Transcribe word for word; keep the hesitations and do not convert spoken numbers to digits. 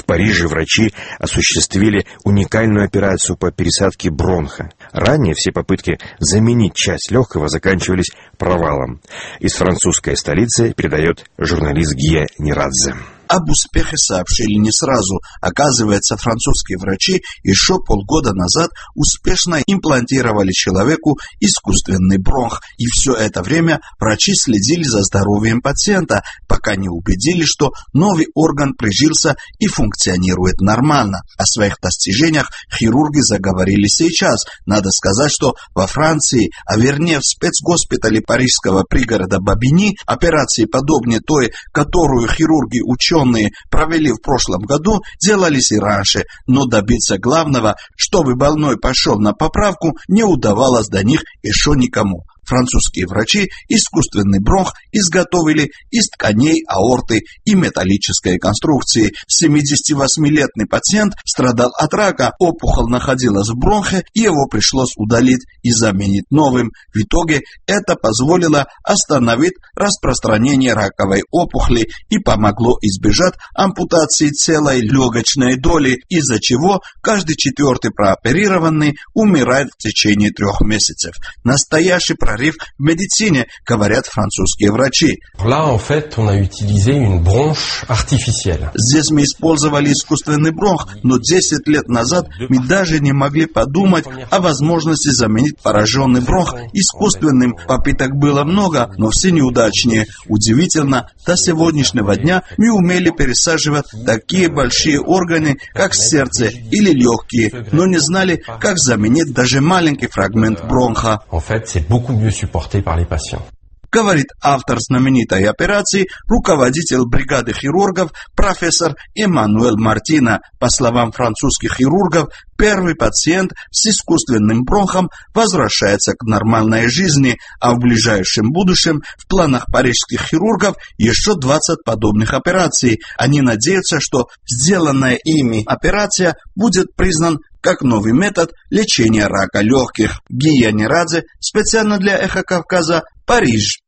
В Париже врачи осуществили уникальную операцию по пересадке бронха. Ранее все попытки заменить часть легкого заканчивались провалом. Из французской столицы передает журналист Гия Нерадзе. Об успехе сообщили не сразу. Оказывается, французские врачи еще полгода назад успешно имплантировали человеку искусственный бронх. И все это время врачи следили за здоровьем пациента, пока не убедились, что новый орган прижился и функционирует нормально. О своих достижениях хирурги заговорили сейчас. Надо сказать, что во Франции, а вернее в спецгоспитале парижского пригорода Бобигни, операции подобные той, которую хирурги ученые провели в прошлом году, делались и раньше, но добиться главного, чтобы больной пошел на поправку, не удавалось до них еще никому. Французские врачи искусственный бронх изготовили из тканей аорты и металлической конструкции. семидесятивосьмилетний пациент страдал от рака, опухоль находилась в бронхе, и его пришлось удалить и заменить новым. В итоге это позволило остановить распространение раковой опухоли и помогло избежать ампутации целой легочной доли, из-за чего каждый четвертый прооперированный умирает в течение трех месяцев. Настоящий прорыв в медицине, говорят французские врачи. Là, en fait, on a utilisé une bronche artificielle. Здесь мы использовали искусственный бронх, но десять лет назад мы даже не могли подумать о возможности заменить пораженный бронх искусственным. Попыток было много, но все неудачнее. Удивительно, до сегодняшнего дня мы умели пересаживать такие большие органы, как сердце или легкие, но не знали, как заменить даже маленький фрагмент бронха. En fait, c'est beaucoup mieux supporté par les patients. Говорит автор знаменитой операции, руководитель бригады хирургов, профессор Эммануэль Мартина. По словам французских хирургов, первый пациент с искусственным бронхом возвращается к нормальной жизни, а в ближайшем будущем в планах парижских хирургов еще двадцать подобных операций. Они надеются, что сделанная ими операция будет признан как новый метод лечения рака легких. Гия Нерадзе, специально для Эхо Кавказа, Париж.